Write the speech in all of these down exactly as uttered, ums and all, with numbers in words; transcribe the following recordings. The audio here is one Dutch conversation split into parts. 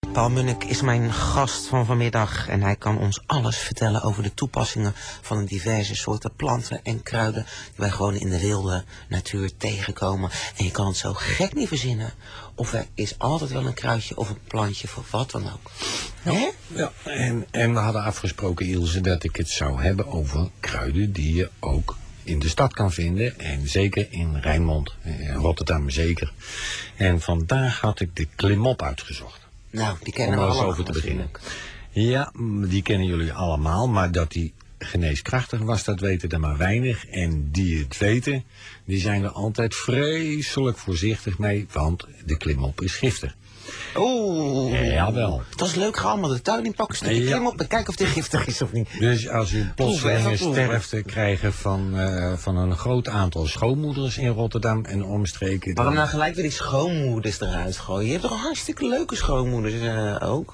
Paul Munnik is mijn gast van vanmiddag en hij kan ons alles vertellen over de toepassingen van de diverse soorten planten en kruiden die wij gewoon in de wilde natuur tegenkomen. En je kan het zo gek niet verzinnen. Of er is altijd wel een kruidje of een plantje voor wat dan ook. Ja, ja. En, en we hadden afgesproken, Ilse, dat ik het zou hebben over kruiden die je ook in de stad kan vinden. En zeker in Rijnmond, in Rotterdam zeker. En vandaag had ik de klimop uitgezocht. Nou, die kennen we allemaal. Om er eens over te beginnen. Ja, die kennen jullie allemaal, maar dat die geneeskrachtig was, dat weten er maar weinig. En die het weten, die zijn er altijd vreselijk voorzichtig mee, want de klimop is giftig. Oeh. Jawel. Dat is leuk, ga allemaal de tuin in pakken, stukje Ja. klimop en kijken of die giftig is of niet. Dus als u plotseling een Proeven, sterfte krijgen van, uh, van een groot aantal schoonmoeders in Rotterdam en omstreken. Waarom dan... nou gelijk weer die schoonmoeders eruit gooien? Je hebt toch hartstikke leuke schoonmoeders uh, ook?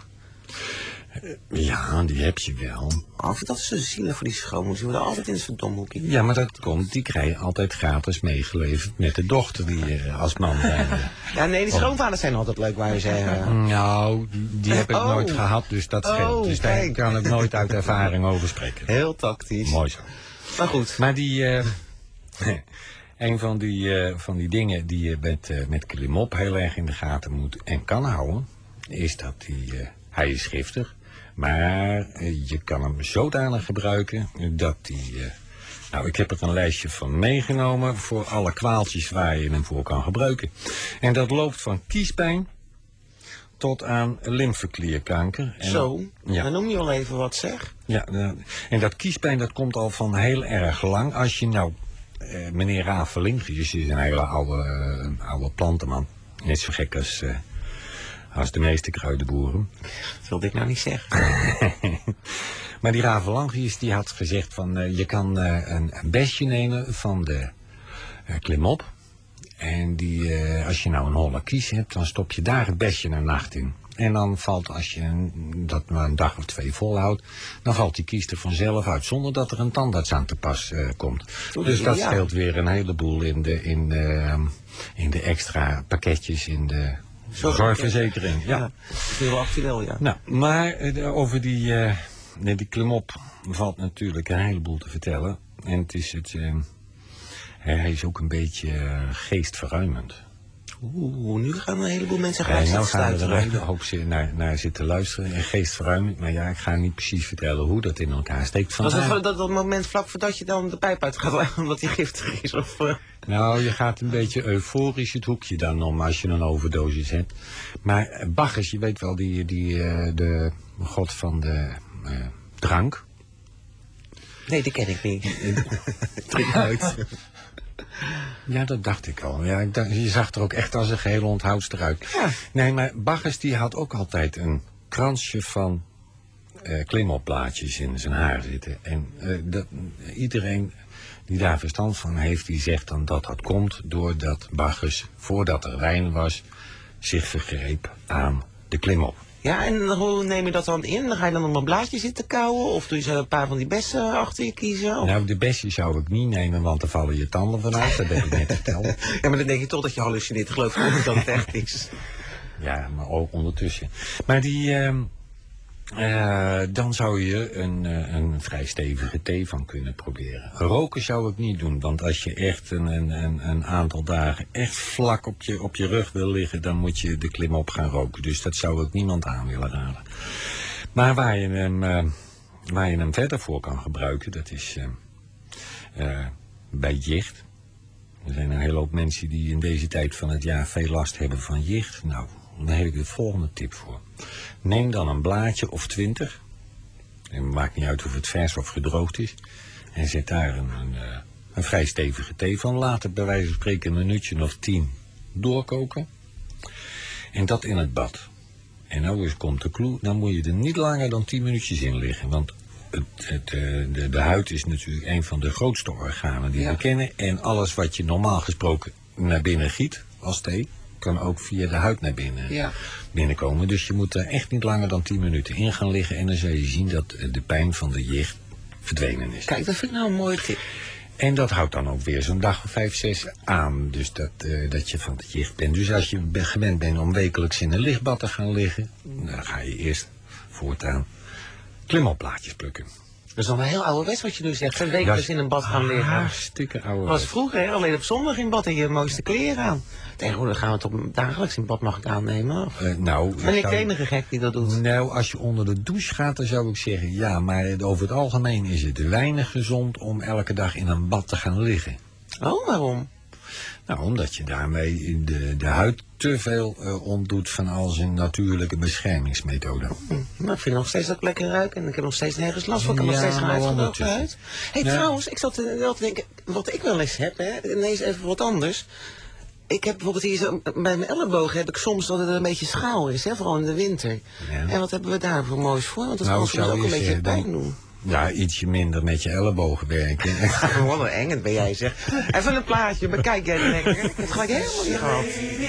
Ja, die heb je wel. Af, dat is zo zielig voor die schoonmoeders. Die worden altijd in het verdomhoekje. Ja, maar dat komt, die krijgen altijd gratis meegeleverd met de dochter die uh, als man zijn. Ja, nee, die schoonvaders zijn altijd leuk, waar je zeggen. Nou, die, die heb ik Oh. nooit gehad, dus dat scheelt. Oh, dus daar kijk. kan ik nooit uit ervaring over spreken. Heel tactisch. Mooi zo. Maar goed. Maar die, uh, een van die, uh, van die dingen die je met, uh, met klimop heel erg in de gaten moet en kan houden, is dat die, uh, hij is giftig. Maar uh, je kan hem zodanig gebruiken dat die... Uh, nou, ik heb er een lijstje van meegenomen voor alle kwaaltjes waar je hem voor kan gebruiken. En dat loopt van kiespijn tot aan lymfeklierkanker. En Zo, ja. Dan noem je al even wat, zeg. Ja, uh, en dat kiespijn dat komt al van heel erg lang. Als je nou, uh, meneer Rafelingius is een hele oude, uh, oude plantenman. Net zo gek als... Uh, Als de meeste kruidenboeren. Dat wilde ik nou niet zeggen. Maar die Ravelangius die had gezegd van uh, je kan uh, een, een besje nemen van de uh, klimop. En die, uh, als je nou een holle kies hebt, dan stop je daar het besje een nacht in. En dan valt, als je een, dat maar een dag of twee volhoudt, dan valt die kies er vanzelf uit, zonder dat er een tandarts aan te pas uh, komt. Oeh, Dus dat ja. scheelt weer een heleboel in de, in, uh, in de extra pakketjes in de... Zorg- Zorgverzekering, ja. Ja, dat is heel actueel, ja. Nou, maar uh, over die, uh, nee, die klimop valt natuurlijk een heleboel te vertellen. En het is het, uh, hij is ook een beetje uh, geestverruimend. Oeh, nu gaan een heleboel mensen Ja, gaan nou zitten gaan we er een stuiteren. hele hoop zin- naar, naar zitten luisteren. En geestverruimend, maar ja, ik ga niet precies vertellen hoe dat in elkaar steekt. Dat is Vandaar- dat, dat, dat moment vlak voordat je dan de pijp uit gaat, omdat die giftig is. Of, uh... Nou, je gaat een beetje euforisch het hoekje dan om als je een overdosis hebt. Maar uh, Bacchus, je weet wel, die, die, uh, de god van de uh, drank. Nee, die ken ik niet. Drink uit. Ja, dat dacht ik al. Ja, ik dacht, je zag er ook echt als een gehele onthoudster uit. Ja. Nee, maar Bacchus die had ook altijd een kransje van uh, klimopblaadjes in zijn haar zitten. En uh, dat, iedereen die daar verstand van heeft, die zegt dan dat dat komt doordat Bacchus, voordat er wijn was, zich vergreep aan de klimop. Ja, en hoe neem je dat dan in? Dan ga je dan nog een blaadje zitten kauwen? Of doe je zo een paar van die bessen achter je kiezen? Of... Nou, de besje zou ik niet nemen, want er vallen je tanden vanuit. Dat heb ik net verteld. Ja, maar dan denk je toch dat je hallucineert. Geloof ik niet dat het echt is. Ja, maar ook ondertussen. Maar die, uh, uh, dan zou je een, uh, een vrij stevige thee van kunnen proberen. Roken zou ik niet doen, want als je echt een, een, een aantal dagen echt vlak op je, op je rug wil liggen, dan moet je de klimop gaan roken. Dus dat zou ik niemand aan willen raden. Maar waar je hem, uh, waar je hem verder voor kan gebruiken, dat is uh, uh, bij jicht. Er zijn een hele hoop mensen die in deze tijd van het jaar veel last hebben van jicht. Nou, daar heb ik de volgende tip voor. Neem dan een blaadje of twintig. En het maakt niet uit of het vers of gedroogd is. En zet daar een, een, een vrij stevige thee van. Laat het bij wijze van spreken een minuutje of tien doorkoken. En dat in het bad. En nou eens komt de clue. Dan moet je er niet langer dan tien minuutjes in liggen. Want het, het, de, de huid is natuurlijk een van de grootste organen die Ja. we kennen. En alles wat je normaal gesproken naar binnen giet als thee, kan ook via de huid naar binnen Ja. binnenkomen. Dus je moet er echt niet langer dan tien minuten in gaan liggen. En dan zul je zien dat de pijn van de jicht verdwenen is. Kijk, dat vind ik nou een mooie tip. En dat houdt dan ook weer zo'n dag of vijf, zes aan. Dus dat, uh, dat je van het jicht bent. Dus als je be- gewend bent om wekelijks in een lichtbad te gaan liggen, dan ga je eerst voortaan klimopplaatjes plukken. Dat is nog wel heel ouderwets wat je nu zegt. Een week dus in een bad gaan liggen. Hartstikke Dat ouderwets. was vroeger, hè? Alleen op zondag in bad en je mooiste kleren aan. Tegenwoordig gaan we het op dagelijks in bad, mag ik aannemen. Of? Uh, nou, Ben ik zou- de enige gek die dat doet? Nou, als je onder de douche gaat, dan zou ik zeggen ja. Maar over het algemeen is het weinig gezond om elke dag in een bad te gaan liggen. Oh, waarom? Nou, omdat je daarmee de, de huid te veel uh, ontdoet van al zijn natuurlijke beschermingsmethode. Hm, maar ik vind nog steeds dat ik lekker ruik en ik heb nog steeds nergens last van. Ik heb nog Ja, steeds geen maar uitgedroogde ondertussen. huid. Hé, hey, Ja. trouwens, ik zat uh, wel te denken, wat ik wel eens heb, hè, ineens even wat anders. Ik heb bijvoorbeeld hier zo, bij mijn ellebogen heb ik soms dat het een beetje schaal is, hè, vooral in de winter. Ja. En wat hebben we daar voor moois voor? Want dat Nou, kan soms zou ook een je beetje zeggen, pijn dan- doen. Ja, ietsje minder met je ellebogen werken. Wat een eng, dat ben jij zeg. Even een plaatje, bekijk jij lekker. Ik heb het gelijk helemaal niet gehad.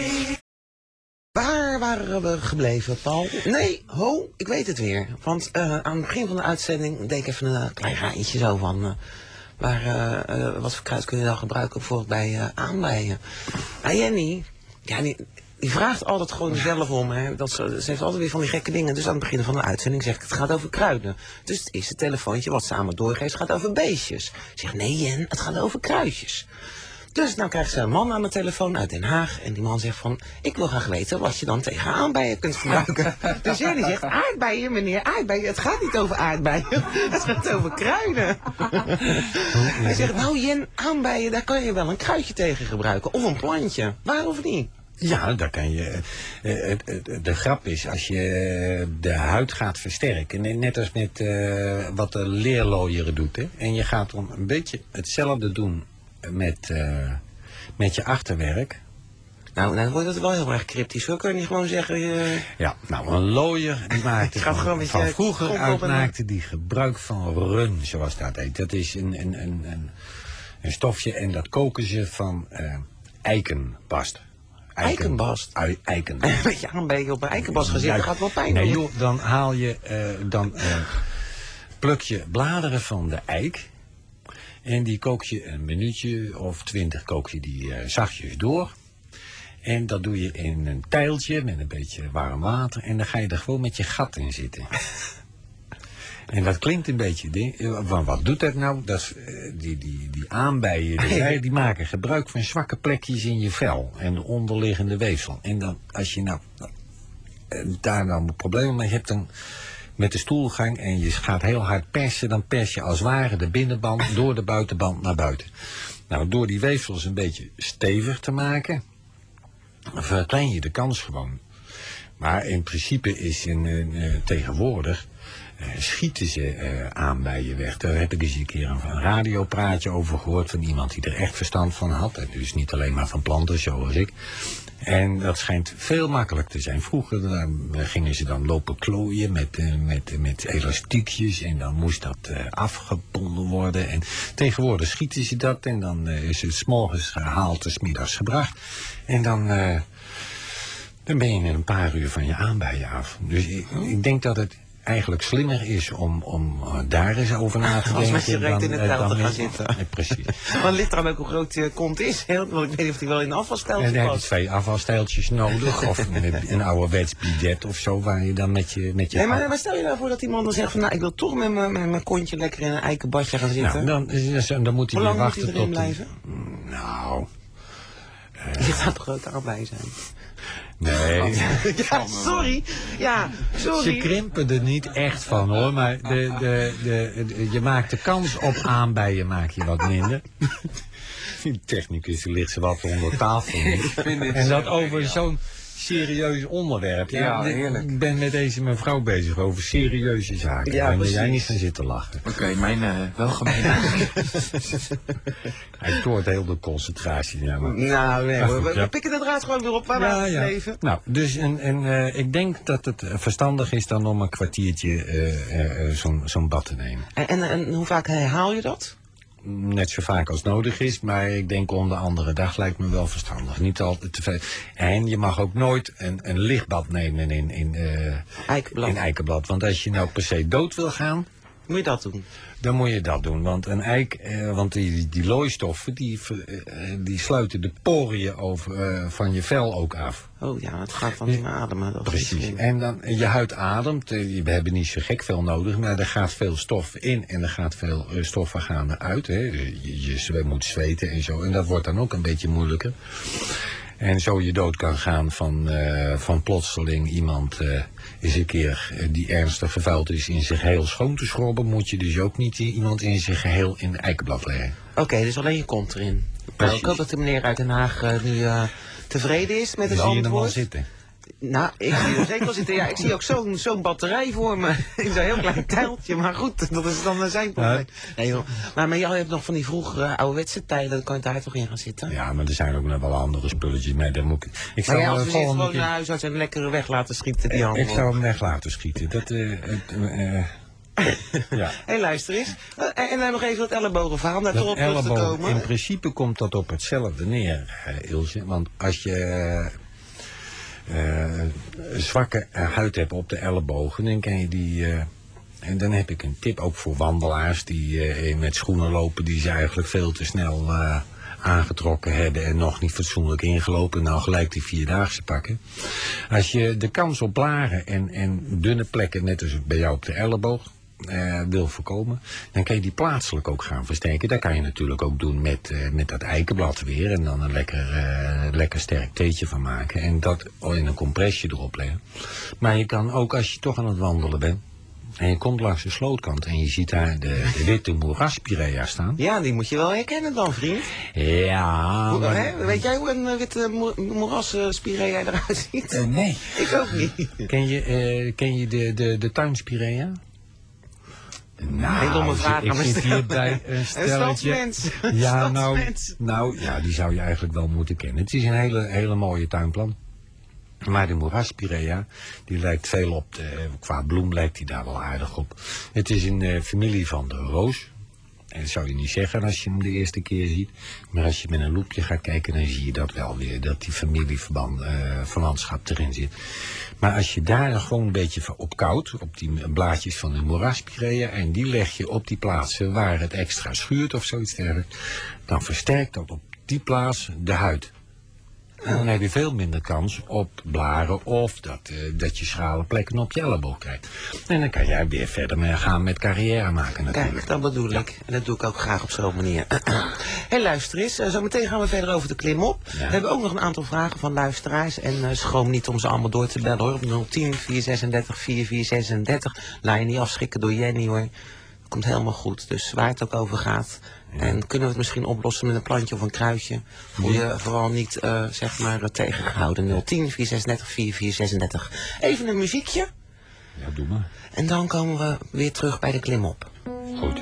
Waar waren we gebleven, Paul? Nee, ho, ik weet het weer. Want uh, aan het begin van de uitzending deed ik even een klein rijtje zo van... Uh, waar, uh, uh, wat voor kruid kun je dan gebruiken bijvoorbeeld bij uh, aanbijen? Ah, Jenny, ja, die, die vraagt altijd gewoon zelf om. Hè. Dat ze, ze heeft altijd weer van die gekke dingen. Dus aan het begin van de uitzending zeg ik, het gaat over kruiden. Dus het eerste telefoontje wat ze aan me doorgeeft gaat over beestjes. Ik zeg, nee Jen, het gaat over kruidjes. Dus nou krijgt ze een man aan de telefoon uit Den Haag. En die man zegt van, ik wil graag weten wat je dan tegen aardbeien kunt gebruiken. Dus Jenny zegt, aardbeien meneer, aardbeien. Het gaat niet over aardbeien. Het gaat over kruiden. Hij zegt, nou Jen, aardbeien, daar kan je wel een kruidje tegen gebruiken. Of een plantje. Waar of niet? Ja, daar kan je. Uh, uh, uh, de grap is, als je de huid gaat versterken, net als met uh, wat de leerlooieren doet, hè, en je gaat dan een beetje hetzelfde doen met, uh, met je achterwerk. Nou, dan wordt het wel heel erg cryptisch. Hoor. Kun je niet gewoon zeggen... Uh... Ja, nou, een looier, die maakte Gaat gewoon van, met van je vroeger kop uit op en- maakte die gebruik van run, zoals dat heet. Dat is een, een, een, een, een stofje en dat koken ze van uh, eikenbast. Eiken- Eikenbast? Ui- Eiken. Een beetje aanbeken op een eikenbas gaan zitten, gaat wel pijn Nee doen. joh, dan haal je, uh, dan uh, pluk je bladeren van de eik. En die kook je een minuutje of twintig kook je die uh, zachtjes door. En dat doe je in een tijltje met een beetje warm water. En dan ga je er gewoon met je gat in zitten. En dat klinkt een beetje ding. Want wat doet dat nou? Dat is, uh, die, die, die aanbijen, die, die maken gebruik van zwakke plekjes in je vel. En de onderliggende weefsel. En dan, als je nou uh, daar nou problemen mee hebt, dan met de stoelgang en je gaat heel hard persen, dan pers je als het ware de binnenband door de buitenband naar buiten. Nou, door die weefsels een beetje stevig te maken, verklein je de kans gewoon. Maar in principe is in, uh, tegenwoordig uh, schieten ze uh, aanbijen weg. Daar heb ik eens een keer een, een radiopraatje over gehoord van iemand die er echt verstand van had. En dus niet alleen maar van planten zoals ik. En dat schijnt veel makkelijker te zijn. Vroeger uh, gingen ze dan lopen klooien met, uh, met, uh, met elastiekjes. En dan moest dat uh, afgebonden worden. En tegenwoordig schieten ze dat. En dan uh, is het 's morgens gehaald, 's middags gebracht. En dan, uh, dan ben je in een paar uur van je aanbijen af. Dus ik, ik denk dat het eigenlijk slimmer is om, om uh, daar eens over na te denken. Als met je reet in het uh, tijl te dan gaan met- zitten. Nee, precies. Maar het ligt er dan ook hoe groot je kont is. Hè? Want ik weet niet of die wel in de En afvalstijltje dan heb je past. twee afvalstijltjes nodig. Of een, een ouderwets bidet of zo, waar je dan met je... Met je Nee, maar, maar stel je nou voor dat iemand dan zegt van... nou, ik wil toch met mijn, met mijn kontje lekker in een eikenbadje gaan zitten. nou, dan, dan, dan moet hij Hoe weer lang moet wachten hij erin tot... blijven? Nou... Je gaat toch ook daarbij zijn? Nee. Ja, sorry. Ja, Ze sorry. krimpen er niet echt van hoor, maar de, de, de, de- je maakt de kans op aanbijen maak je wat minder. Die technicus die ligt ze wat onder tafel nu. vind dit En dat zo over geniaal. zo'n serieus onderwerp. Ja, dit- heerlijk. Ik ben met deze mevrouw bezig over serieuze zaken. Ja, en dan precies. jij niet gaan zitten lachen. Oké, mijn uh, welgemeen. Hij stoort heel de concentratie. Ja, maar... Nou, nee, Maar we, goed, we, we ja. pikken de draad gewoon weer op waar we Ja, aan ja. leven. Nou, dus en, en, uh, ik denk dat het uh, verstandig is dan om een kwartiertje uh, uh, uh, zo'n zo'n bad te nemen. En, en, en hoe vaak herhaal je dat? Net zo vaak als nodig is, maar ik denk om de andere dag lijkt me wel verstandig. Niet altijd te veel. En je mag ook nooit een, een lichtbad nemen in, in, uh, Eikenblad. in eikenblad. Want als je nou per se dood wil gaan, Moet je dat doen? Dan moet je dat doen, want een eik, eh, want die, die looistoffen, die, eh, die sluiten de poriën over, eh, van je vel ook af. Oh ja, het gaat dan niet meer ademen. Dat Precies, en dan, je huid ademt, eh, we hebben niet zo gek veel nodig, maar er gaat veel stof in en er gaat veel uh, stoffen gaan eruit. Hè. Je, je, je moet zweten en zo, en dat wordt dan ook een beetje moeilijker. En zo je dood kan gaan van, uh, van plotseling iemand uh, eens een keer uh, die ernstig vervuild is in zich geheel schoon te schrobben, moet je dus ook niet iemand in zich geheel in de eikenblad leggen. Oké, okay, dus alleen je kont erin. Nou, ik hoop dat de meneer uit Den Haag uh, nu uh, tevreden is met het antwoord. Zie je hem al zitten? Nou, ik zie er zeker wel zitten. Ja, ik zie ook zo'n zo'n batterij voor me. In zo'n heel klein tijltje. Maar goed, dat is dan zijn probleem. Nee, joh. Maar, maar jij hebt nog van die vroegere ouderwetse tijden. Dan kan je daar toch in gaan zitten? Ja, maar er zijn ook nog wel andere spulletjes. Nee, daar moet ik... ik maar ja, als we gewoon gewoon naar huis uit en lekker weg laten schieten, die handen. Ik zou hem weg laten schieten. Dat... Uh, uh, uh, ja. Hé, luister eens. Uh, en dan nog even dat ellebogenverhaal, om daar toch op terug te komen. In principe komt dat op hetzelfde neer, uh, Ilse. Want als je... Uh, zwakke uh, huid hebben op de ellebogen, dan kan je die... Uh, en dan heb ik een tip ook voor wandelaars die uh, met schoenen lopen die ze eigenlijk veel te snel uh, aangetrokken hebben en nog niet fatsoenlijk ingelopen. Nou, gelijk die vierdaagse pakken. Als je de kans op blaren en, en dunne plekken, net als bij jou op de elleboog, Uh, wil voorkomen, dan kan je die plaatselijk ook gaan versterken. Dat kan je natuurlijk ook doen met, uh, met dat eikenblad weer en dan een lekker, uh, lekker sterk theetje van maken en dat in een compressje erop leggen. Maar je kan ook, als je toch aan het wandelen bent en je komt langs de slootkant en je ziet daar de, de witte moeraspirea staan. Ja, die moet je wel herkennen dan, vriend. Ja. Hoe, maar... hè? Weet jij hoe een uh, witte moeraspirea eruit ziet? Uh, nee. Ik ook niet. Ken je, uh, ken je de, de, de tuinspirea? Nou, een domme vraag ik, ik zit hier bij een stelletje. Een ja, nou, nou, ja, die zou je eigenlijk wel moeten kennen. Het is een hele, hele mooie tuinplant. Maar de moeraspirea, die lijkt veel op de, qua bloem lijkt die daar wel aardig op. Het is een uh, familie van de roos. En dat zou je niet zeggen als je hem de eerste keer ziet. Maar als je met een loepje gaat kijken, dan zie je dat wel weer. Dat die familieverband, uh, verwantschap erin zit. Maar als je daar gewoon een beetje op koudt, op die blaadjes van de moeraspirea, en die leg je op die plaatsen waar het extra schuurt of zoiets dergelijks, dan versterkt dat op die plaats de huid. En dan heb je veel minder kans op blaren of dat, uh, dat je schrale plekken op je elleboog krijgt. En dan kan jij weer verder mee gaan met carrière maken natuurlijk. Kijk, dat bedoel ja. ik. En dat doe ik ook graag op zo'n manier. Hé, hey, luister eens. Uh, zometeen gaan we verder over de klimop. Ja. We hebben ook nog een aantal vragen van luisteraars. En uh, schroom niet om ze allemaal door te bellen hoor. Op nul tien, vier zesendertig, vierenveertig zesendertig. Laat je niet afschrikken door Jenny hoor. Komt helemaal goed. Dus waar het ook over gaat. Ja. En kunnen we het misschien oplossen met een plantje of een kruidje. Voel je vooral niet, uh, zeg maar, tegengehouden. nul tien, vier zesendertig, vierenveertig zesendertig. Even een muziekje. Ja, doe maar. En dan komen we weer terug bij de klimop. Goed.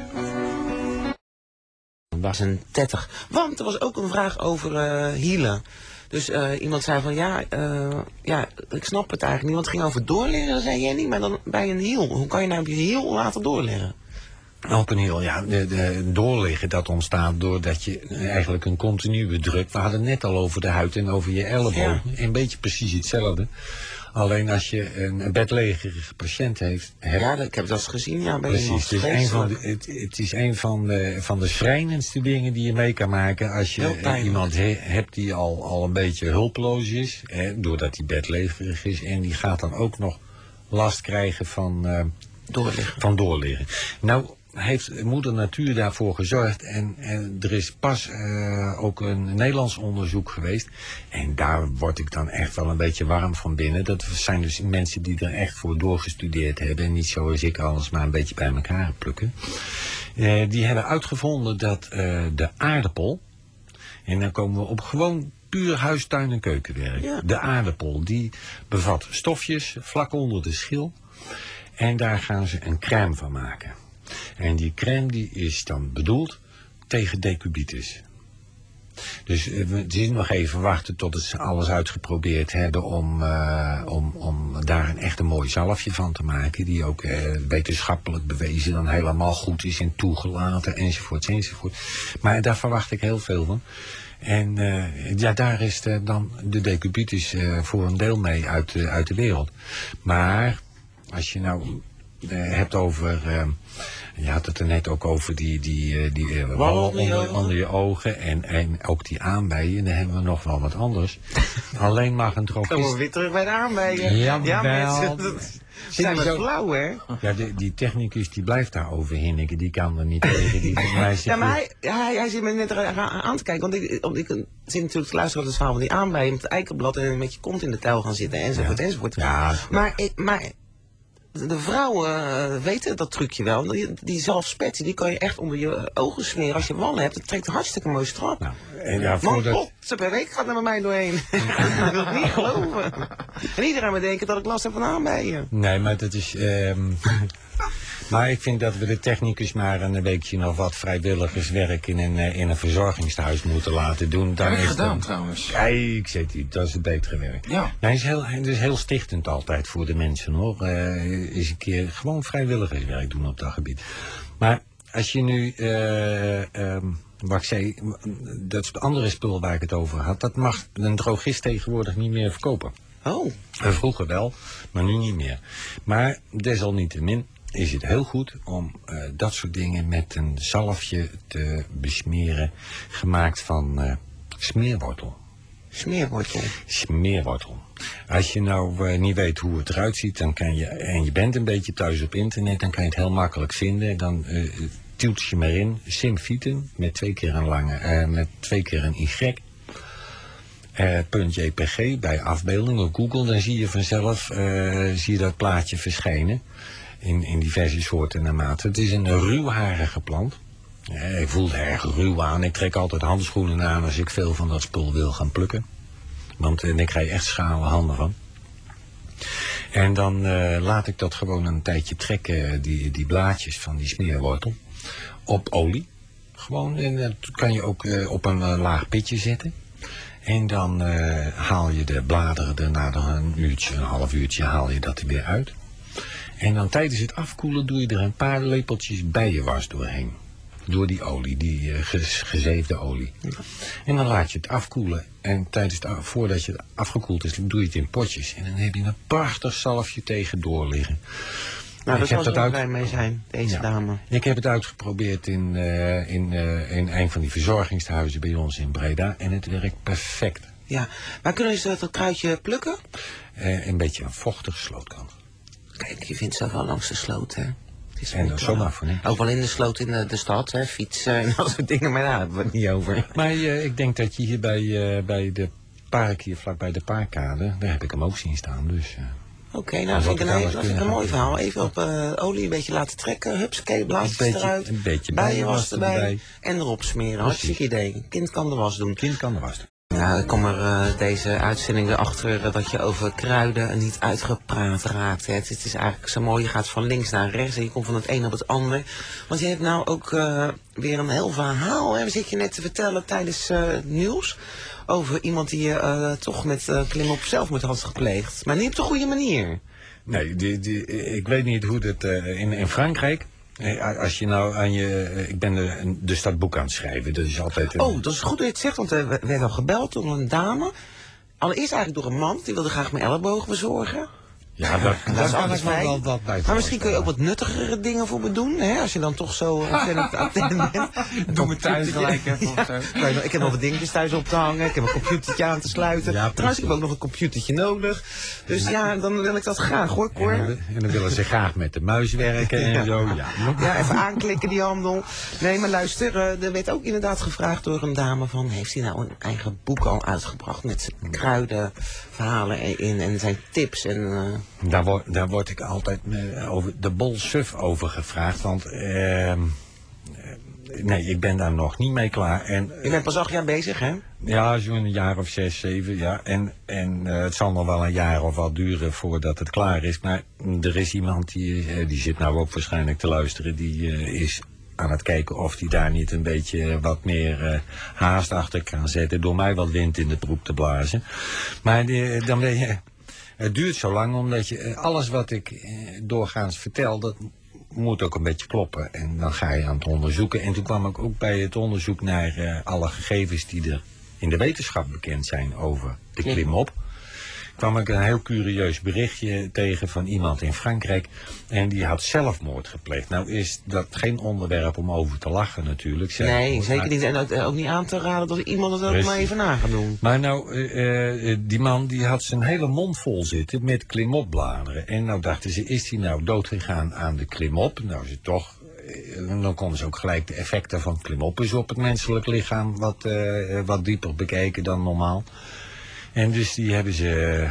dertig. Want er was ook een vraag over uh, hielen. Dus uh, iemand zei van ja, uh, ja, ik snap het eigenlijk niet. Want het ging over doorleren, zei Jenny. Maar dan bij een hiel. Hoe kan je nou op je hiel laten doorleren? Op een hiel, ja. De, de doorliggen, dat ontstaat doordat je eigenlijk een continue druk. We hadden het net al over de huid en over je elleboog. Ja. Een beetje precies hetzelfde. Alleen als je een bedlegerige patiënt heeft... Hebt, ja, ik heb dat eens gezien. Ja, bij precies, het is, een van de, het, het is een van de, van de schrijnendste dingen die je mee kan maken... als je iemand he, hebt die al, al een beetje hulpeloos is... Hè, doordat hij bedlegerig is... en die gaat dan ook nog last krijgen van, uh, doorliggen. van doorliggen. Nou... heeft moeder natuur daarvoor gezorgd. En, en er is pas uh, ook een Nederlands onderzoek geweest. En daar word ik dan echt wel een beetje warm van binnen. Dat zijn dus mensen die er echt voor doorgestudeerd hebben. En niet zoals ik alles maar een beetje bij elkaar plukken. Uh, die hebben uitgevonden dat uh, de aardappel... en dan komen we op gewoon puur huistuin- en keukenwerk. Ja. De aardappel die bevat stofjes vlak onder de schil. En daar gaan ze een crème van maken. En die crème die is dan bedoeld tegen decubitus. Dus uh, het is nog even wachten tot ze alles uitgeprobeerd hebben om, uh, om, om daar een echt een mooi zalfje van te maken. Die ook uh, wetenschappelijk bewezen dan helemaal goed is en toegelaten enzovoort enzovoort. Maar daar verwacht ik heel veel van. En uh, ja, daar is de, dan de decubitus uh, voor een deel mee uit, uh, uit de wereld. Maar als je nou... hebt over... Uh, je had het er net ook over die, die, uh, die uh, wallen onder, onder je ogen. En, en ook die aanbijen. Dan hebben we nog wel wat anders. Alleen mag een drogist... Komen we weer terug bij de aanbijen. Ja, ja wel... Zijn we zo flauw, hè? Ja, die, die technicus die blijft daar over hinniken. Die kan er niet tegen. Die mij ja, maar hij, hij, hij zit me net aan te kijken. Want ik, want ik zit natuurlijk te luisteren op het verhaal van die aanbijen met het eikenblad en met je kont in de tuil gaan zitten enzovoort ja. enzovoort. Ja. Maar, ik, maar de vrouwen uh, weten dat trucje wel. Die, die zalfspetsen, die kan je echt onder je ogen smeren als je wallen hebt. Dat trekt een hartstikke mooie strap. Nou, en ja, Man, voordat... God, ze per week gaat er met mij doorheen. Ik wil het niet geloven. En iedereen moet denken dat ik last heb van aanbijen. Nee, maar dat is... Um... Maar ik vind dat we de technicus maar een weekje nog wat vrijwilligerswerk in een, in een verzorgingshuis moeten laten doen. Dat heb ik gedaan dan... trouwens. Kijk, zegt hij, dat is het betere werk. Ja. Hij is heel, hij is heel stichtend altijd voor de mensen hoor. Uh, is een keer gewoon vrijwilligerswerk doen op dat gebied. Maar als je nu, uh, um, wat ik zei, dat is het andere spul waar ik het over had. Dat mag een drogist tegenwoordig niet meer verkopen. Oh. Vroeger wel, maar nu niet meer. Maar desalniettemin is het heel goed om uh, dat soort dingen met een zalfje te besmeren, gemaakt van uh, smeerwortel. Smeerwortel? Smeerwortel. Als je nou uh, niet weet hoe het eruit ziet, dan kan je, en je bent een beetje thuis op internet, dan kan je het heel makkelijk vinden. Dan uh, tilt je maar in, Symfieten, met twee keer een lange, uh, met twee keer een Y. Uh, .jpg bij afbeeldingen op Google, dan zie je vanzelf uh, zie je dat plaatje verschijnen. In, in diverse soorten en maten. Het is een ruwharige plant. Ja, ik voel het erg ruw aan. Ik trek altijd handschoenen aan als ik veel van dat spul wil gaan plukken. Want uh, daar krijg je echt schrale handen van. En dan uh, laat ik dat gewoon een tijdje trekken, die, die blaadjes van die smeerwortel, op olie. Gewoon, en dat kan je ook uh, op een uh, laag pitje zetten. En dan uh, haal je de bladeren er na een uurtje, een half uurtje, haal je dat er weer uit. En dan tijdens het afkoelen doe je er een paar lepeltjes bijenwas doorheen. Door die olie, die uh, gezeefde olie. En dan laat je het afkoelen. En tijdens het, voordat je het afgekoeld is, doe je het in potjes. En dan heb je een prachtig zalfje tegen door liggen. Nou, daar zal ze ook blij mee zijn, deze ja. dame. Ik heb het uitgeprobeerd in, uh, in, uh, in een van die verzorgingshuizen bij ons in Breda. En het werkt perfect. Ja, maar kunnen ze dat kruidje plukken? Uh, een beetje een vochtige slootkant. Kijk, je vindt ze wel langs de sloot, hè? is en dat zomaar voor niks. Ook wel in de sloot in de, de stad, hè? Fietsen en dat soort dingen, maar daar hebben we het niet over. Maar uh, ik denk dat je hier bij, uh, bij de park, hier vlakbij de Parkkade, daar heb ik hem ook zien staan, dus... Uh, Oké, okay, nou, dat vind ik een, dat vind ik een mooi verhaal. Even op uh, olie een beetje laten trekken. Hupsakee, blaadjes eruit. Een beetje bijenwas erbij, erbij. En erop smeren. Hartstikke idee. Kind kan de was doen. Kind kan de was doen. Ja, ik kom er uh, deze uitzending erachter uh, dat je over kruiden niet uitgepraat raakt. Hè. Het, het is eigenlijk zo mooi. Je gaat van links naar rechts en je komt van het een op het ander. Want je hebt nou ook uh, weer een heel verhaal. Hè. We zit je net te vertellen tijdens uh, het nieuws. Over iemand die uh, toch met uh, klimop zelfmoord had gepleegd. Maar niet op de goede manier. Nee, die, die, ik weet niet hoe dat uh, in, in Frankrijk... Als je nou aan je... Ik ben de, de stad boek aan het schrijven. Dat is altijd... Een... Oh, dat is goed dat je het zegt. Want er werd al gebeld door een dame. Allereerst eigenlijk door een man. Die wilde graag mijn ellebogen verzorgen. Ja, dat, dat, dat kan ik wel, wel wat bij. Maar misschien kun je ook wat nuttigere dingen voor me doen. Hè? Als je dan toch zo ontzettend attent bent. Doe me thuis gelijk even. Ja. Ik heb nog wat dingetjes thuis op te hangen. Ik heb een computertje aan te sluiten. Ja, trouwens, ik heb ook nog een computertje nodig. Dus ja, dan wil ik dat graag hoor, Cor. En, en dan willen ze graag met de muis werken en ja. zo. Ja. ja, even aanklikken die handel. Nee, maar luister, er werd ook inderdaad gevraagd door een dame van... heeft hij nou een eigen boek al uitgebracht met kruidenverhalen in en zijn tips en... Uh, Daar word, daar word ik altijd uh, over de bol suf over gevraagd, want uh, uh, nee, ik ben daar nog niet mee klaar. En, uh, je bent pas acht jaar bezig, hè? Ja, zo'n jaar of zes, zeven, ja. En, en uh, het zal nog wel een jaar of wat duren voordat het klaar is. Maar er is iemand die, uh, die zit nou ook waarschijnlijk te luisteren, die uh, is aan het kijken of die daar niet een beetje wat meer uh, haast achter kan zetten, door mij wat wind in de broek te blazen. Maar die, dan ben je... Het duurt zo lang omdat je alles wat ik eh, doorgaans vertel, dat moet ook een beetje kloppen. En dan ga je aan het onderzoeken. En toen kwam ik ook bij het onderzoek naar uh, alle gegevens die er in de wetenschap bekend zijn over de klimop. kwam ik een heel curieus berichtje tegen van iemand in Frankrijk. En die had zelfmoord gepleegd. Nou is dat geen onderwerp om over te lachen natuurlijk. Zelfmoord. Nee, zeker niet. En ook, ook niet aan te raden dat iemand het ook Precies. maar even na gaat doen. Maar nou, uh, uh, die man die had zijn hele mond vol zitten met klimopbladeren. En nou dachten ze, is hij nou doodgegaan aan de klimop? Nou, ze toch... Dan konden ze ook gelijk de effecten van klimop eens op het menselijk lichaam wat, uh, wat dieper bekijken dan normaal. En dus die hebben ze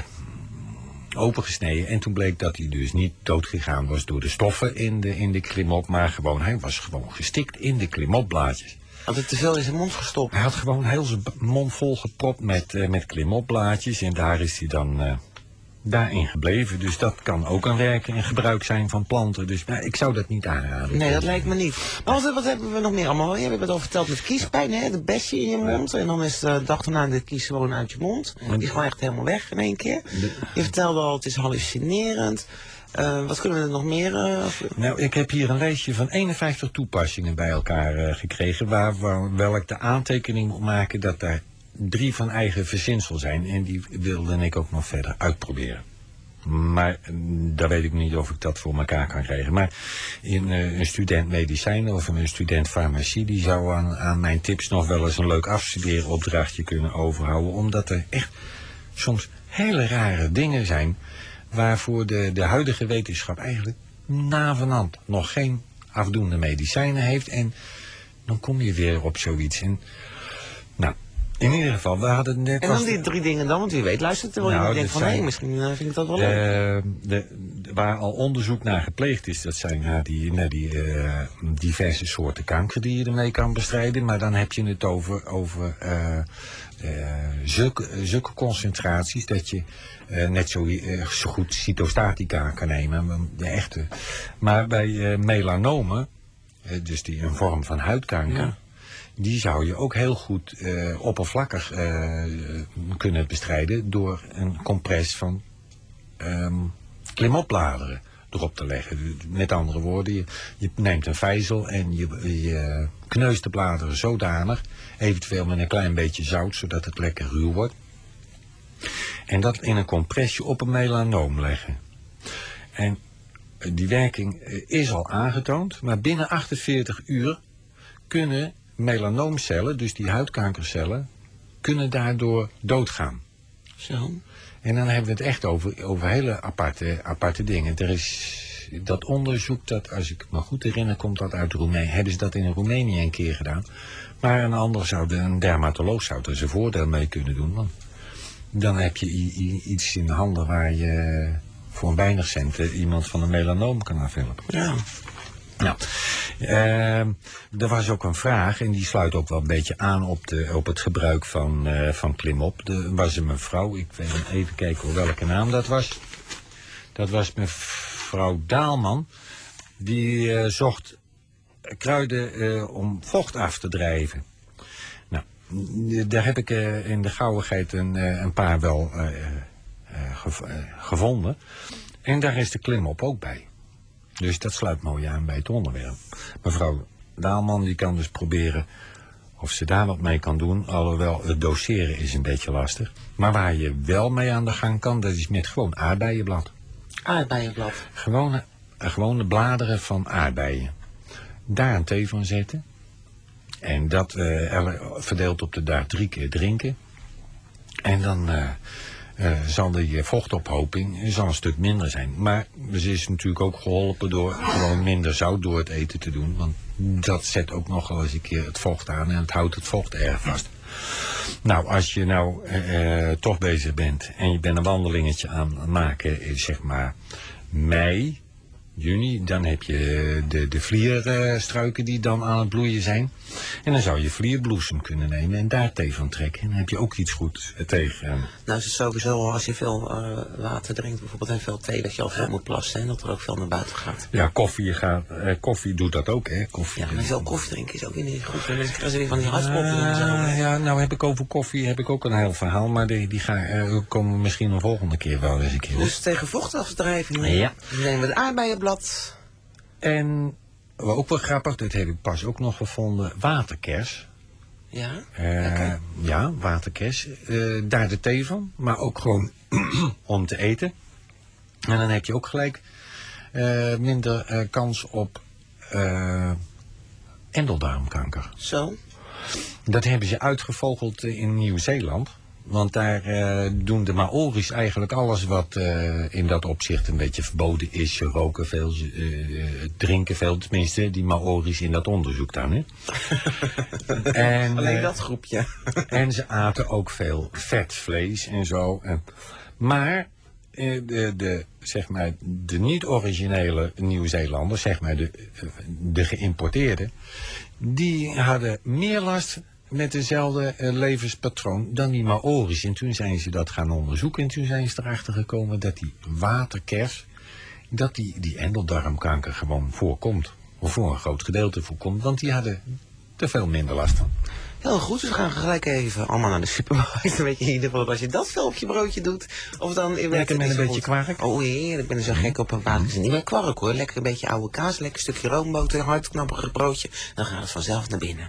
opengesneden. En toen bleek dat hij dus niet doodgegaan was door de stoffen in de, in de klimop. Maar gewoon, hij was gewoon gestikt in de klimopblaadjes. Had het te veel in zijn mond gestopt? Hij had gewoon heel zijn mond vol gepropt met, uh, met klimopblaadjes. En daar is hij dan... Uh, daarin gebleven. Dus dat kan ook een werken en gebruik zijn van planten. Dus nou, ik zou dat niet aanraden. Nee, dat lijkt me niet. Maar wat, wat hebben we nog meer allemaal? Je hebt het al verteld met kiespijn, hè? De besje in je mond. Ja. En dan is de dag daarna de kies gewoon uit je mond. Die is gewoon echt helemaal weg in één keer. Je vertelde al, het is hallucinerend. Uh, wat kunnen we er nog meer? Uh, nou, ik heb hier een lijstje van eenenvijftig toepassingen bij elkaar uh, gekregen. Waar, waar wel ik de aantekening moet maken dat daar drie van eigen verzinsel zijn. En die wilde ik ook nog verder uitproberen. Maar daar weet ik niet of ik dat voor elkaar kan krijgen. Maar in, uh, een student medicijnen of een student farmacie... die zou aan, aan mijn tips nog wel eens een leuk afstudeeropdrachtje kunnen overhouden. Omdat er echt soms hele rare dingen zijn... waarvoor de, de huidige wetenschap eigenlijk navenant nog geen afdoende medicijnen heeft. En dan kom je weer op zoiets. En, nou, in ieder geval, we hadden net... En dan die drie dingen dan, want wie weet luistert er wel iemand die denkt van... hé, hey, misschien uh, vind ik dat wel leuk. Uh, de, de, waar al onderzoek naar gepleegd is, dat zijn naar die, naar die uh, diverse soorten kanker die je ermee kan bestrijden. Maar dan heb je het over, over uh, uh, zulke, zulke concentraties dat je uh, net zo, uh, zo goed cytostatica kan nemen. De echte. Maar bij uh, melanomen, uh, dus die een vorm van huidkanker... Ja. Die zou je ook heel goed uh, oppervlakkig uh, kunnen bestrijden... door een compress van um, klimopbladeren erop te leggen. Met andere woorden, je, je neemt een vijzel en je, je kneust de bladeren zodanig... eventueel met een klein beetje zout, zodat het lekker ruw wordt. En dat in een compressje op een melanoom leggen. En die werking is al aangetoond, maar binnen achtenveertig uur kunnen... melanoomcellen, dus die huidkankercellen, kunnen daardoor doodgaan. Zo. En dan hebben we het echt over, over hele aparte, aparte dingen. Er is dat onderzoek, dat, als ik me goed herinner, komt dat uit Roemenië. Hebben ze dat in Roemenië een keer gedaan. Maar een ander zou, een dermatoloog zou er zijn voordeel mee kunnen doen. Want dan heb je i, i, iets in de handen waar je voor een weinig centen iemand van een melanoom kan afhelpen. Ja. Nou, uh, er was ook een vraag en die sluit ook wel een beetje aan op, de, op het gebruik van, uh, van klimop. Er was een mevrouw, ik weet even kijken welke naam dat was. Dat was mevrouw Daalman. Die uh, zocht kruiden uh, om vocht af te drijven. Nou, daar heb ik uh, in de gauwigheid een, uh, een paar wel uh, uh, gev uh, gevonden. En daar is de klimop ook bij. Dus dat sluit mooi aan bij het onderwerp. Mevrouw Daalman die kan dus proberen of ze daar wat mee kan doen. Alhoewel het doseren is een beetje lastig. Maar waar je wel mee aan de gang kan, dat is met gewoon aardbeienblad. Aardbeienblad? Gewone, gewone bladeren van aardbeien. Daar een thee van zetten. En dat uh, verdeeld op de dag drie keer drinken. En dan... Uh, Uh, zal die vochtophoping zal een stuk minder zijn. Maar ze is natuurlijk ook geholpen door gewoon minder zout door het eten te doen. Want dat zet ook nogal eens een keer het vocht aan en het houdt het vocht erg vast. Nou, als je nou uh, toch bezig bent en je bent een wandelingetje aan het maken, zeg maar mei, juni, dan heb je de, de vlierstruiken die dan aan het bloeien zijn. En dan zou je vlierbloesem kunnen nemen en daar thee van trekken. En dan heb je ook iets goed tegen. Nou is het sowieso als je veel uh, water drinkt bijvoorbeeld en veel thee, dat je al veel moet plassen en dat er ook veel naar buiten gaat. Ja, koffie, gaat, uh, koffie doet dat ook, hè. Koffie, ja, maar veel koffie drinken is ook niet goed. En dan krijgen ze weer van die hartkloppingen en zo. Uh, ja, nou heb ik over koffie heb ik ook een heel verhaal, maar die, die ga, uh, komen we misschien een volgende keer wel eens een keer. Dus tegen vochtafdrijving ja. nemen we het aardbeienblad. En wat ook wel grappig, dat heb ik pas ook nog gevonden, waterkers. Ja? Uh, ja, waterkers. Uh, daar de thee van, maar ook gewoon om te eten. En dan heb je ook gelijk uh, minder uh, kans op uh, endeldarmkanker. Zo? Dat hebben ze uitgevogeld in Nieuw-Zeeland. Want daar uh, doen de Maori's eigenlijk alles wat uh, in dat opzicht een beetje verboden is. Ze roken veel, ze uh, drinken veel, tenminste die Maori's in dat onderzoek dan. Hè? en, Alleen uh, dat groepje. en ze aten ook veel vet, vlees en zo. En, maar uh, de, de, zeg maar, de niet-originele Nieuw-Zeelanders, zeg maar de, de geïmporteerde, die hadden meer last met dezelfde uh, levenspatroon dan die Maori's. En toen zijn ze dat gaan onderzoeken en toen zijn ze erachter gekomen dat die waterkers, dat die, die endeldarmkanker gewoon voorkomt. Of voor een groot gedeelte voorkomt, want die hadden er veel minder last van. Heel goed, dus we gaan gelijk even allemaal naar de supermarkt. Weet je, in ieder geval als je dat veel op je broodje doet. Of dan lekker met een beetje goed. kwark. Oh heerlijk, ik ben er zo gek op een waterkers. Niet met kwark hoor, lekker een beetje oude kaas, lekker een stukje roomboter, een hardknapperig broodje. Dan gaat het vanzelf naar binnen.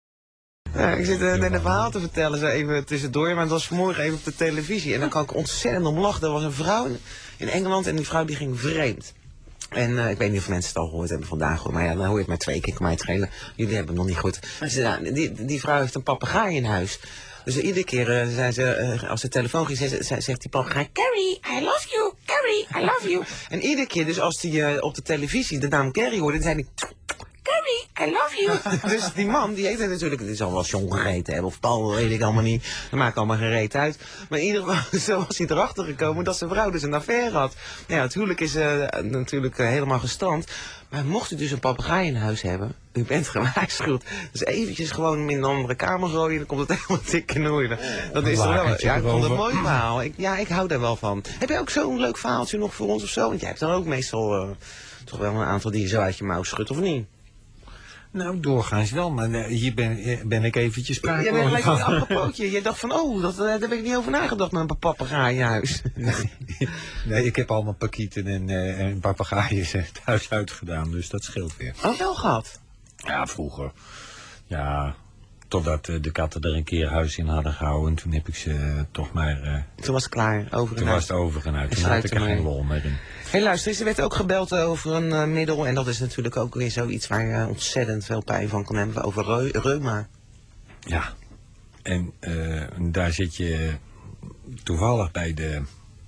Ja, ik zit uh, net een verhaal te vertellen, zo even tussendoor, maar het was vanmorgen even op de televisie. En dan kan ik ontzettend om lachen. Er was een vrouw in Engeland en die vrouw die ging vreemd. En uh, ik weet niet of mensen het al gehoord hebben vandaag, hoor, maar ja, dan hoor je het maar twee keer, kan mij het schelen. Jullie hebben het nog niet gehoord. Maar ze, nou, die, die vrouw heeft een papegaai in huis. Dus uh, iedere keer uh, zei ze, uh, als de telefoon ging, zegt, zegt die papegaai, Carrie, I love you, Carrie, I love you. En iedere keer, dus als die uh, op de televisie de naam Carrie hoorde, dan zei hij, Carrie, I love you. Dus die man, die heeft het natuurlijk, die zal wel John gegeten hebben, of Paul, weet ik allemaal niet. Dat maakt allemaal geen reet uit. Maar in ieder geval, zo was hij erachter gekomen dat zijn vrouw dus een affaire had. Ja, het huwelijk is uh, natuurlijk uh, helemaal gestrand. Maar mocht u dus een papegaai in huis hebben, u bent gewaarschuwd. Dus eventjes gewoon hem in een andere kamer gooien, dan komt het helemaal dik in orde. Dat is toch wel, ja, ik vond het een mooi verhaal. Ik, ja, ik hou daar wel van. Heb jij ook zo'n leuk verhaaltje nog voor ons of zo? Want jij hebt dan ook meestal uh, toch wel een aantal die je zo uit je mouw schudt, of niet? Nou, doorgaans wel, maar uh, hier ben, ben ik eventjes spraak. Jij bent gelijk een apropos. Jij dacht van, oh, dat, uh, daar heb ik niet over nagedacht met een papegaai in huis. Nee, nee, ik heb allemaal pakieten en, uh, en papegaaien thuis uitgedaan, dus dat scheelt weer. Oh, wel gehad? Ja, vroeger. Ja, totdat uh, de katten er een keer huis in hadden gehouden en toen heb ik ze uh, toch maar... Uh, toen was het klaar, over en Toen uit. was het over en uit, toen had ik er geen lol meer in. Hé, hey, luister, er werd ook gebeld over een uh, middel. En dat is natuurlijk ook weer zoiets waar je uh, ontzettend veel pijn van kan hebben. Over reu reuma. Ja, en uh, daar zit je toevallig bij de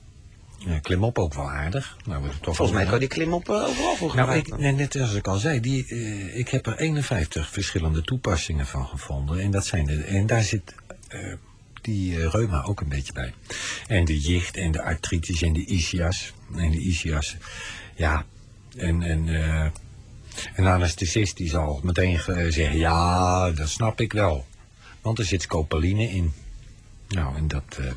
uh, klimop ook wel aardig. Nou, toch Volgens mij kan die klimop uh, overal voor nou, gebruiken. ik, net als ik al zei, die, uh, ik heb er eenenvijftig verschillende toepassingen van gevonden. En, dat zijn de, en daar zit... Uh, die uh, reuma ook een beetje bij. En de jicht en de artritis en de ischias. En de ischias, ja. En, en uh, een anesthesist die zal meteen uh, zeggen, ja, dat snap ik wel. Want er zit scopoline in. Nou, en dat, uh,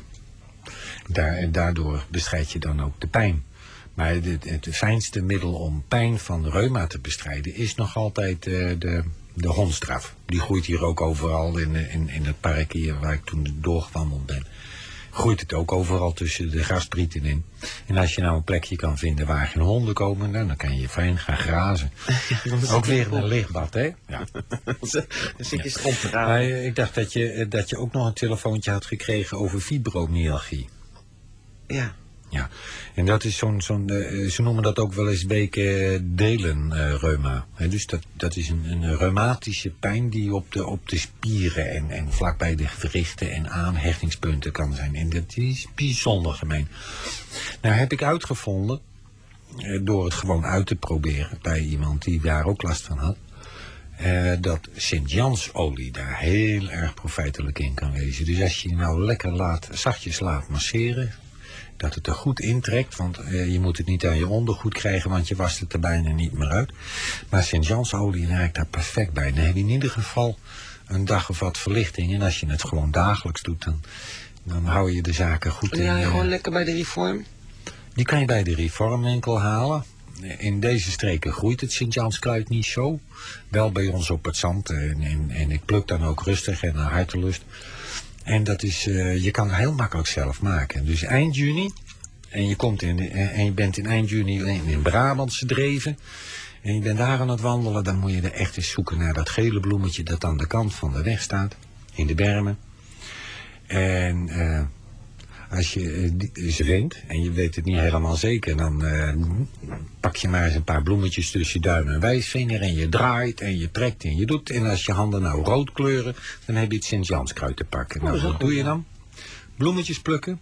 daar, daardoor bestrijd je dan ook de pijn. Maar het, het fijnste middel om pijn van reuma te bestrijden is nog altijd uh, de... De hondstraf. Die groeit hier ook overal in, in, in het park hier waar ik toen doorgewandeld ben. Groeit het ook overal tussen de grasprieten in. En als je nou een plekje kan vinden waar geen honden komen, nou, dan kan je fijn gaan grazen. Ja, ook weer een lichtbad, hè? Ja. Dan zit je stront te gaan. Maar ik dacht dat je, dat je ook nog een telefoontje had gekregen over fibromyalgie. Ja. Ja, en dat is zo'n, zo'n uh, ze noemen dat ook wel eens weken-delen uh, reuma. He, dus dat, dat is een, een reumatische pijn die op de, op de spieren en, en vlakbij de gewrichten en aanhechtingspunten kan zijn. En dat is bijzonder gemeen. Nou heb ik uitgevonden, uh, door het gewoon uit te proberen bij iemand die daar ook last van had, uh, dat Sint-Jansolie daar heel erg profijtelijk in kan wezen. Dus als je je nou lekker laat, zachtjes laat masseren, dat het er goed intrekt, want uh, je moet het niet aan je ondergoed krijgen, want je wast het er bijna niet meer uit. Maar Sint-Jansolie werkt daar perfect bij. Dan heb je in ieder geval een dag of wat verlichting. En als je het gewoon dagelijks doet, dan, dan hou je de zaken goed in. Ja, uh, gewoon lekker bij de Reform. Die kan je bij de Reformwinkel halen. In deze streken groeit het Sint-Janskruid niet zo. Wel bij ons op het zand. En, en, en ik pluk dan ook rustig en naar hartelust. En dat is, uh, je kan het heel makkelijk zelf maken. Dus eind juni, en je, komt in, en je bent in eind juni in, in Brabantse Dreven, en je bent daar aan het wandelen, dan moet je er echt eens zoeken naar dat gele bloemetje dat aan de kant van de weg staat. in de bermen. En uh, als je uh, die, ze vindt en je weet het niet helemaal zeker, dan uh, pak je maar eens een paar bloemetjes tussen je duim en wijsvinger en je draait en je trekt en je doet. En als je handen nou rood kleuren, dan heb je het Sint-Janskruid te pakken. Nou, wat doe je dan? Bloemetjes plukken.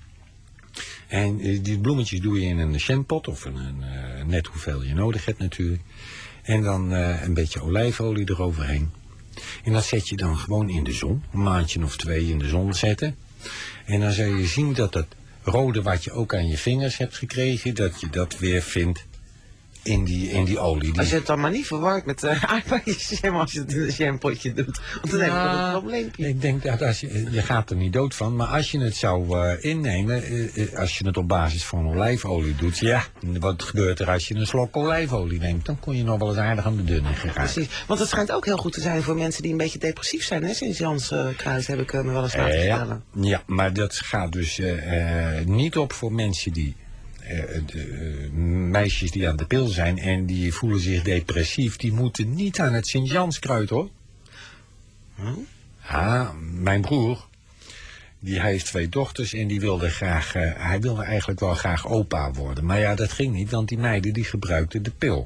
En uh, die bloemetjes doe je in een jampot of een, een, uh, net hoeveel je nodig hebt natuurlijk. En dan uh, een beetje olijfolie eroverheen. En dat zet je dan gewoon in de zon. Een maandje of twee in de zon zetten. En dan zul je zien dat dat rode wat je ook aan je vingers hebt gekregen, dat je dat weer vindt in die, in die olie. Die... Als je het dan maar niet verward met uh, aardbeienjam als je het in een jampotje doet. Want dan heb je toch een probleempje. Ik denk dat als je, je gaat er niet dood van, maar als je het zou uh, innemen, uh, als je het op basis van olijfolie doet, ja, wat gebeurt er als je een slok olijfolie neemt? Dan kon je nog wel eens aardig aan de dunne geraken. Precies, want het schijnt ook heel goed te zijn voor mensen die een beetje depressief zijn, hè? Sint-Janskruid heb ik uh, me wel eens laten uh, vertellen. Ja, ja, maar dat gaat dus uh, uh, niet op voor mensen die Uh, de, uh, meisjes die aan de pil zijn en die voelen zich depressief, die moeten niet aan het Sint-Janskruid, hoor. Huh? Ja, mijn broer, die hij heeft twee dochters en die wilde graag, uh, hij wilde eigenlijk wel graag opa worden. Maar ja, dat ging niet, want die meiden die gebruikten de pil.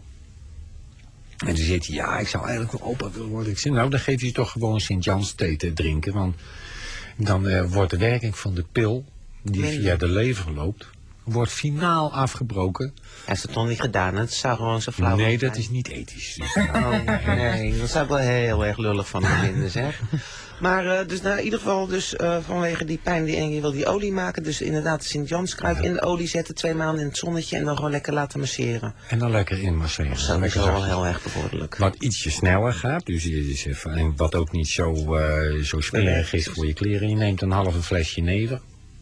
En toen zegt hij, ja, ik zou eigenlijk wel opa willen worden. Ik zei, nou, dan geef je toch gewoon Sint-Jans thee te drinken, want dan uh, wordt de werking van de pil, die nee. via de lever loopt, wordt finaal afgebroken. Hij heeft het nog niet gedaan, hè? Het zou gewoon zo flauw Nee, zijn. dat is niet ethisch. Dus, oh, nee, dat zou ik wel heel erg lullig van hem vinden, zeg. Maar uh, dus nou, in ieder geval dus uh, vanwege die pijn die en je wil die olie maken. Dus inderdaad Sint-Janskruid in de olie zetten, twee maanden in het zonnetje en dan gewoon lekker laten masseren. En dan lekker in masseren. Dat is wel heel erg bevorderlijk. Wat ietsje sneller gaat, dus en wat ook niet zo, uh, zo smerig is voor je kleren. Je neemt een halve flesje never.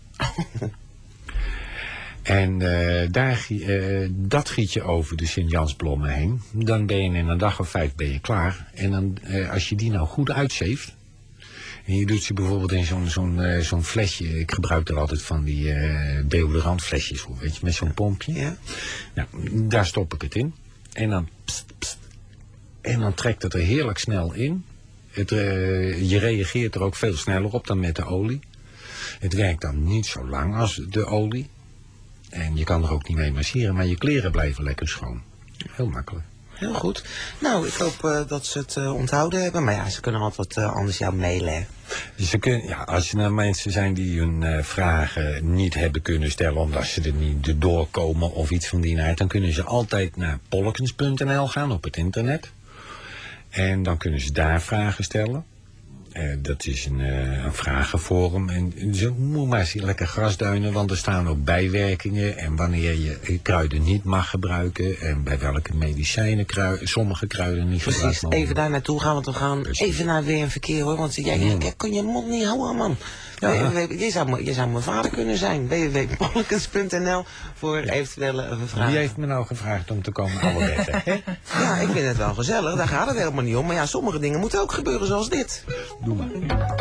En uh, daar, uh, dat giet je over de Sint-Jansblommen heen. Dan ben je in een dag of vijf ben je klaar. En dan, uh, als je die nou goed uitzeeft. En je doet ze bijvoorbeeld in zo'n zo'n uh, zo'n flesje. Ik gebruik er altijd van die uh, deodorantflesjes voor, weet je, met zo'n pompje. Ja. Nou, daar stop ik het in. En dan pst, pst. En dan trekt het er heerlijk snel in. Het, uh, je reageert er ook veel sneller op dan met de olie. Het werkt dan niet zo lang als de olie. En je kan er ook niet mee masseren, maar je kleren blijven lekker schoon. Heel makkelijk. Heel goed. Nou, ik hoop uh, dat ze het uh, onthouden hebben. Maar ja, ze kunnen altijd uh, anders jou mailen. Dus ze kunnen, ja, als er nou mensen zijn die hun uh, vragen niet hebben kunnen stellen omdat ze er niet doorkomen of iets van die aard, dan kunnen ze altijd naar polkens punt n l gaan op het internet. En dan kunnen ze daar vragen stellen. Uh, dat is een, uh, een vragenforum. En ze moet maar eens lekker grasduinen, want er staan ook bijwerkingen. En wanneer je kruiden niet mag gebruiken. En bij welke medicijnen kruiden, sommige kruiden niet gebruikt Precies, mogen. even daar naartoe gaan, want we gaan Precies. even naar weer een verkeer, hoor. Want jij, jij, jij kan je mond niet houden, man. Ja. W w w, je, zou, je zou mijn vader kunnen zijn. w w w punt polkens punt n l voor eventuele uh, vragen. Wie heeft me nou gevraagd om te komen Albert? Ja, ik vind het wel gezellig. Daar gaat het helemaal niet om. Maar ja, sommige dingen moeten ook gebeuren zoals dit. Doe maar.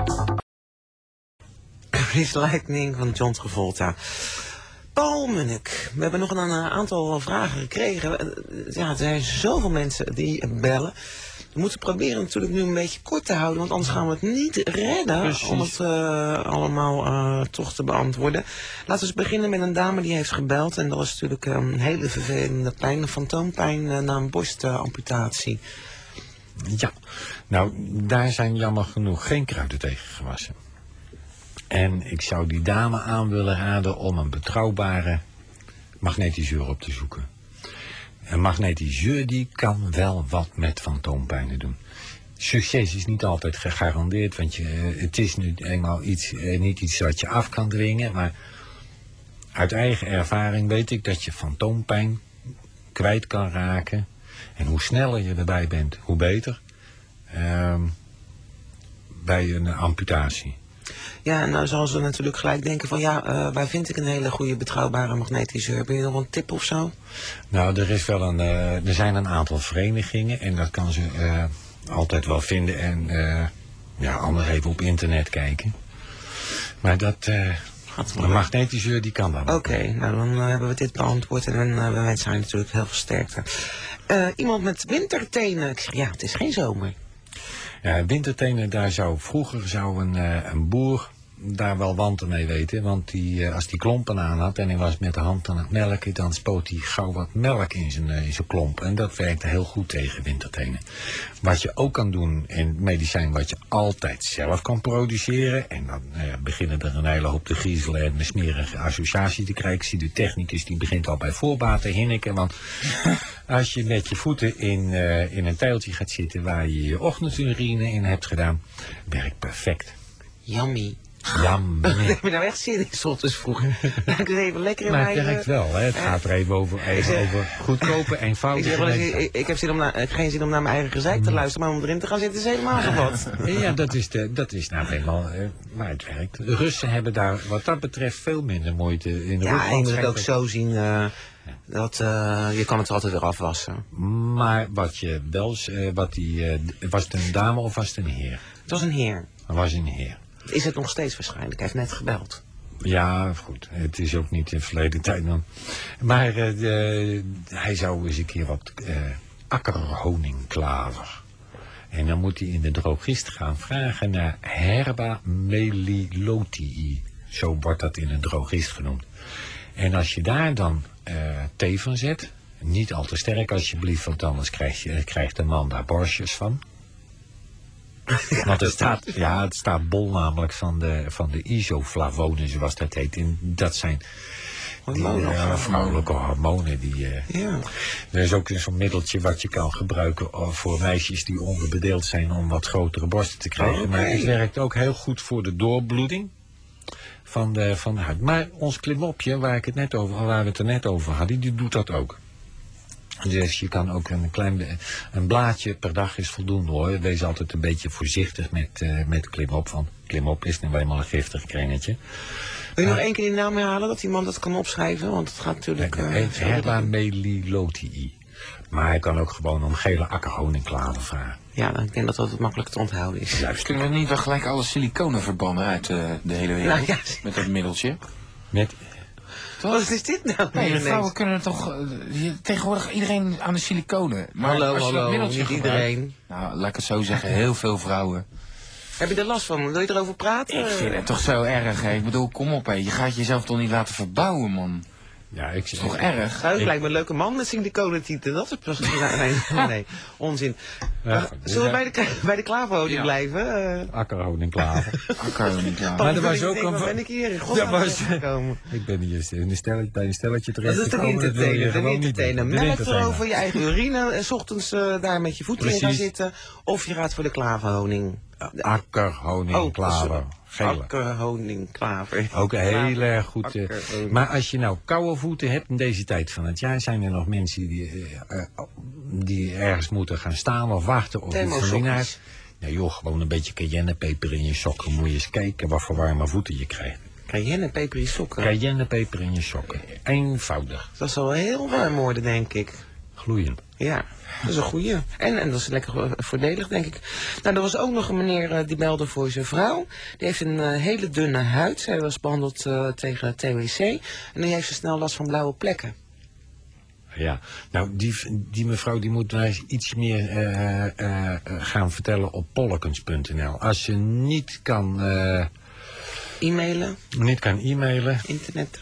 Chris Lightning van John Travolta. Paul Munnik. We hebben nog een uh, aantal vragen gekregen. Ja, er zijn zoveel mensen die bellen. We moeten proberen natuurlijk nu een beetje kort te houden, want anders gaan we het niet redden. Precies. Om het uh, allemaal uh, toch te beantwoorden. Laten we eens beginnen met een dame die heeft gebeld. En dat was natuurlijk een hele vervelende pijn, een fantoompijn uh, na een borstamputatie. Ja, nou, daar zijn jammer genoeg geen kruiden tegen gewassen. En ik zou die dame aan willen raden om een betrouwbare magnetiseur op te zoeken. Een magnetiseur die kan wel wat met fantoompijnen doen. Succes is niet altijd gegarandeerd, want je, het is nu eenmaal iets, niet iets wat je af kan dwingen. Maar uit eigen ervaring weet ik dat je fantoompijn kwijt kan raken. En hoe sneller je erbij bent, hoe beter. Uh, bij een amputatie. Ja, en nou zal ze natuurlijk gelijk denken van ja, uh, waar vind ik een hele goede betrouwbare magnetiseur? Heb je nog een tip of zo? Nou, er is wel een, uh, er zijn een aantal verenigingen en dat kan ze uh, altijd wel vinden. En uh, ja, anders even op internet kijken. Maar dat, uh, een magnetiseur die kan dan. Oké, okay, nou dan uh, hebben we dit beantwoord en uh, we wensen haar natuurlijk heel veel sterkte. Uh, iemand met wintertenen. Ik zeg ja, het is geen zomer. Ja, wintertenen, daar zou vroeger zou een, uh, een boer daar wel wanten mee weten. Want die, uh, als die klompen aan had en hij was met de hand aan het melken, dan spoot hij gauw wat melk in zijn, uh, in zijn klomp. En dat werkte heel goed tegen wintertenen. Wat je ook kan doen in medicijn wat je altijd zelf kan produceren. En dan uh, beginnen er een hele hoop te griezelen en een smerige associatie te krijgen. Ik zie de technicus die begint al bij voorbaat te hinniken. Want als je met je voeten in, uh, in een tuiltje gaat zitten waar je je ochtendurine in hebt gedaan, werkt perfect. Yummy. Ja, Ik heb je nou echt zin in, 's ochtends vroeg. Dan ik even lekker in maar mijn... het werkt wel, hè. Het gaat er even over, even zeg, over goedkope, ik, eenvoudige zeg wel eens, medicijn. ik, ik heb zin om na, ik heb geen zin om naar mijn eigen gezeik te luisteren, maar om erin te gaan zitten is helemaal gevat. Ja, dat is, de, dat is nou eenmaal, uh, maar het werkt. De Russen hebben daar wat dat betreft veel minder moeite in de Ja, je moet het ook rug. zo zien, uh, dat uh, je kan het er altijd weer afwassen. Maar wat je wel, uh, wat die, uh, was het een dame of was het een heer? Het was een heer. Het was een heer. Is het nog steeds waarschijnlijk, hij heeft net gebeld. Ja, goed. Het is ook niet in verleden tijd dan. Maar uh, de, hij zou eens een keer wat uh, akkerhoningklaver. En dan moet hij in de drogist gaan vragen naar Herba melilotii. Zo wordt dat in een drogist genoemd. En als je daar dan uh, thee van zet, niet al te sterk alsjeblieft, want anders krijg je, krijgt de man daar borstjes van. Want het staat, ja, het staat bol namelijk van de, van de isoflavonen, zoals dat heet. En dat zijn die uh, vrouwelijke hormonen. Die, uh, ja. Er is ook zo'n middeltje wat je kan gebruiken voor meisjes die onderbedeeld zijn om wat grotere borsten te krijgen. Okay. Maar het werkt ook heel goed voor de doorbloeding van de, van de huid. Maar ons klimopje, waar, ik het net over, waar we het er net over hadden, die doet dat ook. Dus je kan ook een klein een blaadje per dag is voldoende hoor. Wees altijd een beetje voorzichtig met, uh, met klimop. Want klimop is nu eenmaal een giftig krengertje. Wil je nog uh, één keer die naam herhalen, dat iemand dat kan opschrijven? Want het gaat natuurlijk... Uh, Herba melilotii. Maar hij kan ook gewoon om gele akkerhoningklaver vragen. Ja, ik denk dat dat het makkelijk te onthouden is. Juist. Kunnen we niet wel gelijk alle siliconen verbannen uit uh, de hele wereld? Nou, ja. Met dat middeltje? Met... Wat is dit nou? Nee, de vrouwen kunnen toch... Uh, tegenwoordig iedereen aan de siliconen. Maar hallo, als je hallo, dat middeltje niet gebruikt, iedereen. Nou, laat ik het zo zeggen, heel veel vrouwen. Heb je er last van? Wil je erover praten? Ik vind het toch zo erg, hè. Ik bedoel, kom op, hè. Je gaat jezelf toch niet laten verbouwen, man. Ja, ik zeg... toch erg? Gauw, lijkt me een leuke man met siliconentieten. Dat is pas... nee, nee, nee, onzin. Ja, zullen we bij de, bij de klaverhoning ja. blijven? Uh... Akkerhoningklaver. Akkerhoningklaver. Maar er was ook een... Waar ben ik hier? In godsnaam was... gekomen. Ik ben hier in een stelletje, bij een stelletje terecht dat is toch entertainen? entertainen. Melk erover, je eigen urine. En 's ochtends uh, daar met je voeten in gaan zitten. Of je gaat voor de klaverhoning. Akkerhoningklaver. Oh, akkerhoningklaver. Ook heel erg goed. Uh, maar als je nou koude voeten hebt in deze tijd van het jaar, zijn er nog mensen die, uh, uh, die ergens moeten gaan staan of wachten of iets van die naar. Ja joh, gewoon een beetje cayennepeper in je sokken. Moet je eens kijken wat voor warme voeten je krijgt. Cayennepeper in je sokken? Cayennepeper in je sokken. Eenvoudig. Dat zal wel heel warm worden, denk ik. Gloeiend. Ja, dat is een goeie. En, en dat is lekker voordelig, denk ik. Nou, er was ook nog een meneer uh, die belde voor zijn vrouw. Die heeft een uh, hele dunne huid. Zij was behandeld uh, tegen T W C. En die heeft ze snel last van blauwe plekken. Ja, nou die, die mevrouw die moet nou eens iets meer uh, uh, gaan vertellen op pollekens punt n l. Als je niet kan... Uh, e-mailen? Niet kan e-mailen. Internet?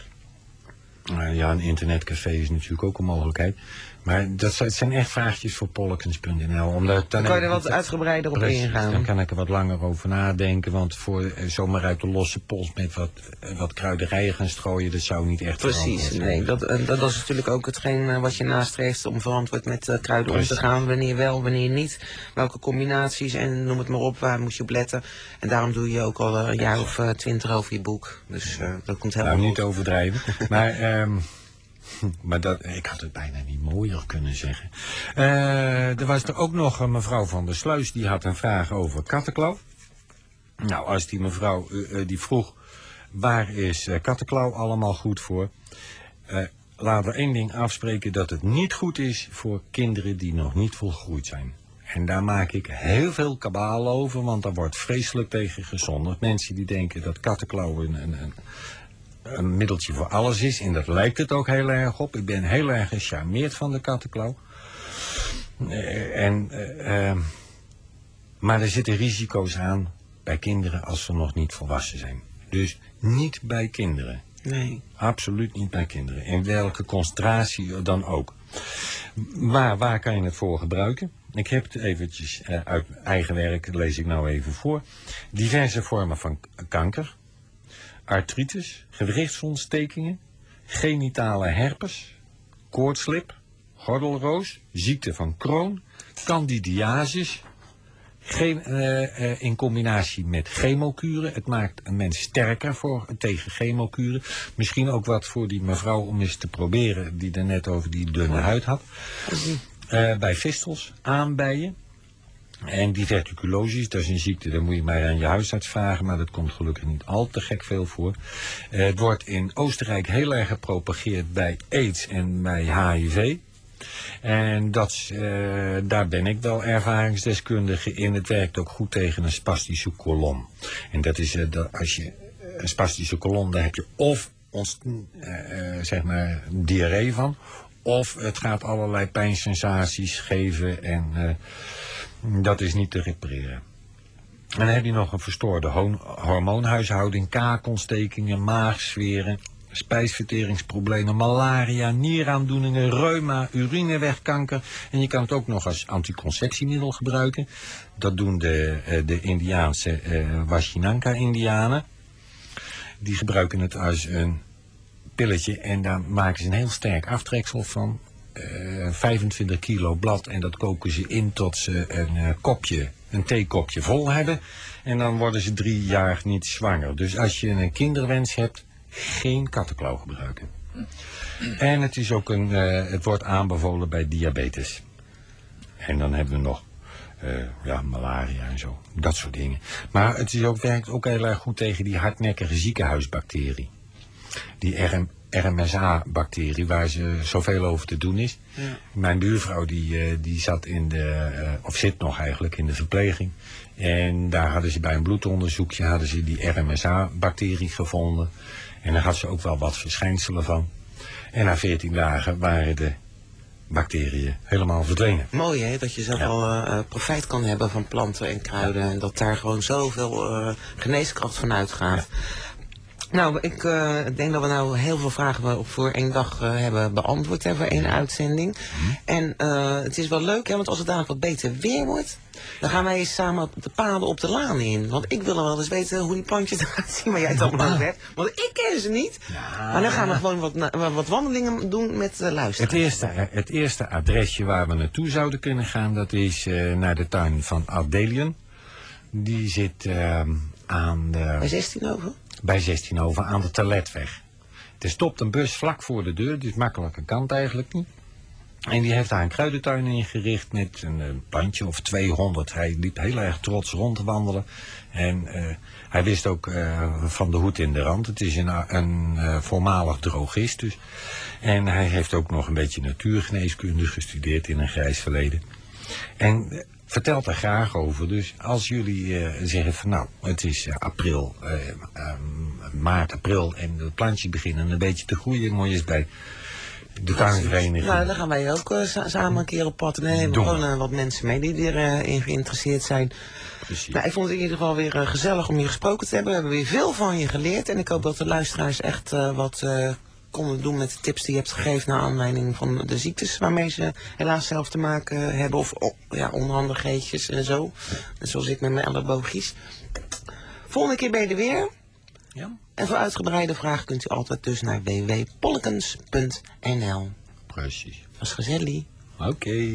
Uh, ja, een internetcafé is natuurlijk ook een mogelijkheid. Maar dat zijn echt vraagjes voor pollekens punt n l. Omdat dan dan kan je er wat uitgebreider op precies, ingaan. Dan kan ik er wat langer over nadenken. Want voor uh, zomaar uit de losse pols met wat, uh, wat kruiderijen gaan strooien, dat zou niet echt precies, nee. Dat, uh, dat is natuurlijk ook hetgeen uh, wat je nastreeft om verantwoord met uh, kruiden precies. om te gaan. Wanneer wel, wanneer niet. Welke combinaties en noem het maar op, waar moet je op letten. En daarom doe je ook al uh, een jaar of uh, twintig over je boek. Dus uh, dat komt helemaal nou, goed. Niet overdrijven. maar... Um, Maar dat, ik had het bijna niet mooier kunnen zeggen. Uh, er was er ook nog een mevrouw van der Sluis, die had een vraag over kattenklauw. Nou, als die mevrouw uh, uh, die vroeg, waar is uh, kattenklauw allemaal goed voor? Uh, laten we één ding afspreken, dat het niet goed is voor kinderen die nog niet volgroeid zijn. En daar maak ik heel veel kabaal over, want daar wordt vreselijk tegen gezondigd. Mensen die denken dat kattenklauw een... een, een een middeltje voor alles is. En dat lijkt het ook heel erg op. Ik ben heel erg gecharmeerd van de kattenklauw. Uh, en uh, uh, Maar er zitten risico's aan bij kinderen als ze nog niet volwassen zijn. Dus niet bij kinderen. Nee. Absoluut niet bij kinderen. In welke concentratie dan ook. Maar waar kan je het voor gebruiken? Ik heb het eventjes uh, uit eigen werk, lees ik nou even voor. Diverse vormen van kanker, artritis, gewrichtsontstekingen, genitale herpes, koortslip, gordelroos, ziekte van Crohn, candidiasis. Geen, uh, uh, in combinatie met chemokuren. Het maakt een mens sterker voor, tegen chemokuren. Misschien ook wat voor die mevrouw om eens te proberen, die er net over die dunne huid had. Uh, bij vistels, aanbijen. En diverticulosis, dat is een ziekte, daar moet je maar aan je huisarts vragen, maar dat komt gelukkig niet al te gek veel voor. Uh, het wordt in Oostenrijk heel erg gepropageerd bij AIDS en bij H I V. En dat, uh, daar ben ik wel ervaringsdeskundige in. Het werkt ook goed tegen een spastische kolom. En dat is, uh, dat als je een spastische kolom, daar heb je of ons, uh, uh, zeg maar diarree van, of het gaat allerlei pijnsensaties geven en uh, dat is niet te repareren. En dan heb je nog een verstoorde hormoonhuishouding, kaakontstekingen, maagzweren, spijsverteringsproblemen, malaria, nieraandoeningen, reuma, urinewegkanker. En je kan het ook nog als anticonceptiemiddel gebruiken. Dat doen de, de Indiaanse uh, Washinanka-Indianen. Die gebruiken het als een pilletje en daar maken ze een heel sterk aftreksel van. Uh, vijfentwintig kilo blad en dat koken ze in tot ze een uh, kopje, een theekopje vol hebben. En dan worden ze drie jaar niet zwanger. Dus als je een kinderwens hebt, geen kattenklauw gebruiken. En het is ook een, uh, het wordt aanbevolen bij diabetes. En dan hebben we nog uh, ja, malaria en zo. Dat soort dingen. Maar het is ook, werkt ook heel erg goed tegen die hardnekkige ziekenhuisbacterie. Die R M S A-bacterie, waar ze zoveel over te doen is. Ja. Mijn buurvrouw die, uh, die zat in de, uh, of zit nog eigenlijk in de verpleging. En daar hadden ze bij een bloedonderzoekje hadden ze die R M S A-bacterie gevonden. En daar had ze ook wel wat verschijnselen van. En na veertien dagen waren de bacteriën helemaal verdwenen. Mooi hè, dat je zelf ja. al uh, profijt kan hebben van planten en kruiden. En dat daar gewoon zoveel uh, geneeskracht van uitgaat. Ja. Nou, ik uh, denk dat we nou heel veel vragen op voor één dag uh, hebben beantwoord hè, voor één uitzending. Mm-hmm. En uh, het is wel leuk, hè, want als het dadelijk wat beter weer wordt, dan gaan wij samen op de paden op de laan in. Want ik wil wel eens weten hoe die plantjes eruit zien waar jij het allemaal over hebt. Want ik ken ze niet. Ja. Maar dan gaan we gewoon wat, wat wandelingen doen met uh, luisteren. Het eerste, het eerste adresje waar we naartoe zouden kunnen gaan, dat is uh, naar de tuin van Ardelian. Die zit uh, aan de... Bij zestien over? Bij zestien over aan de Terletweg. Er stopt een bus vlak voor de deur, dus makkelijke kant eigenlijk niet. En die heeft daar een kruidentuin ingericht met een, een plantje of tweehonderd. Hij liep heel erg trots rond te wandelen. En uh, hij wist ook uh, van de hoed in de rand. Het is een, een uh, voormalig drogist dus. En hij heeft ook nog een beetje natuurgeneeskunde gestudeerd in een grijs verleden. En uh, vertelt er graag over. Dus als jullie uh, zeggen van nou, het is uh, april, uh, uh, maart, april en de plantjes beginnen een beetje te groeien, moet je eens bij de tuinvereniging. Nou, dan gaan wij ook uh, sa samen een keer op pad en nemen gewoon uh, wat mensen mee die erin uh, geïnteresseerd zijn. Precies. Nou, ik vond het in ieder geval weer uh, gezellig om je gesproken te hebben. We hebben weer veel van je geleerd en ik hoop dat de luisteraars echt uh, wat uh, konden doen met de tips die je hebt gegeven naar aanleiding van de ziektes waarmee ze helaas zelf te maken hebben. Of oh, ja, onhandigheidjes en zo. Net zoals ik met mijn elleboogjes. Volgende keer ben je er weer. Ja. En voor uitgebreide vragen kunt u altijd dus naar w w w punt pollekens punt n l. Precies. Dat was gezellig. Oké. Okay.